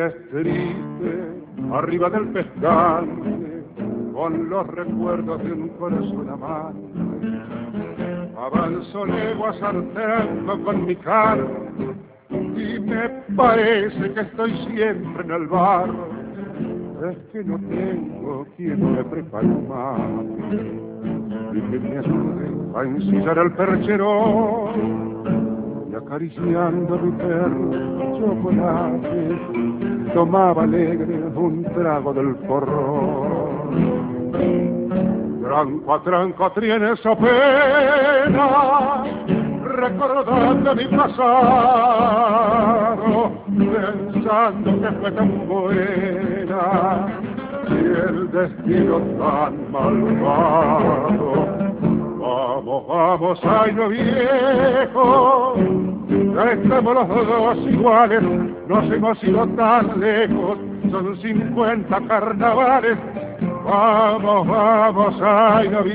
es triste, arriba del pescante, con los recuerdos de un corazón amante. Avanzo leguas arteando con mi carro y me parece que estoy siempre en el barro. Es que no tengo quien me prepare un mate y que me ayude a ensillar el perchero, y acariciando a mi perro chocolate tomaba alegre un trago del porrón. Tranco a tranco tienes pena, recordando mi pasado, pensando que fue tan buena y el destino tan malvado. Vamos, vamos, ay no viejo, ya estamos los dos iguales, nos hemos ido tan lejos, son 50 carnavales. Vamos, vamos, ay no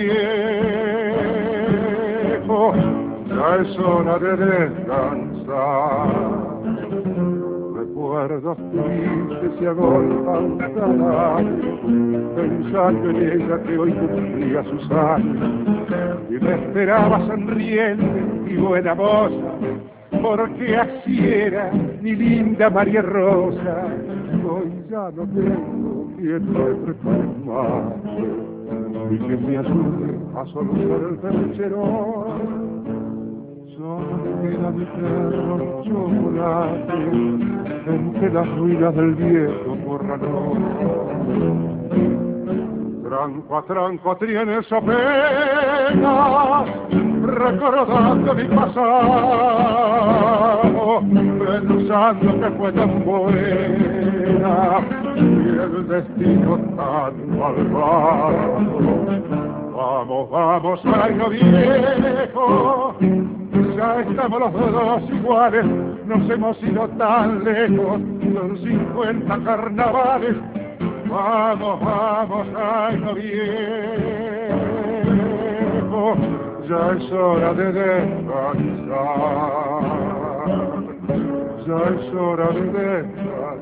viejo, ya es hora de descansar. Recuerdos tristes se agolpan cada año, pensando en ella que hoy cumplía sus años, y me esperaba sonriente y buena moza, porque así era mi linda María Rosa. Hoy ya no tengo quien me prepare más y que me ayude a solucionar el percherón. Solo queda mi perro chocolate entre las ruinas del viejo corralón. Tranco a tranco tienes pena, recordando mi pasado, pensando que fue tan buena y el destino tan malvado. Vamos, vamos, ay no viejo, ya estamos los dos iguales, nos hemos ido tan lejos, son 50 carnavales. Vamos, vamos, ay no viejo, ya es hora de descansar, ya es hora de descansar,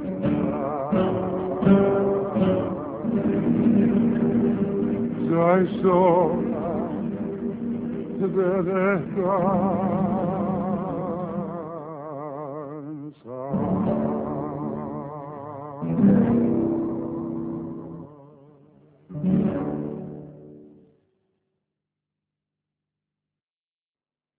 ya es hora de descansar.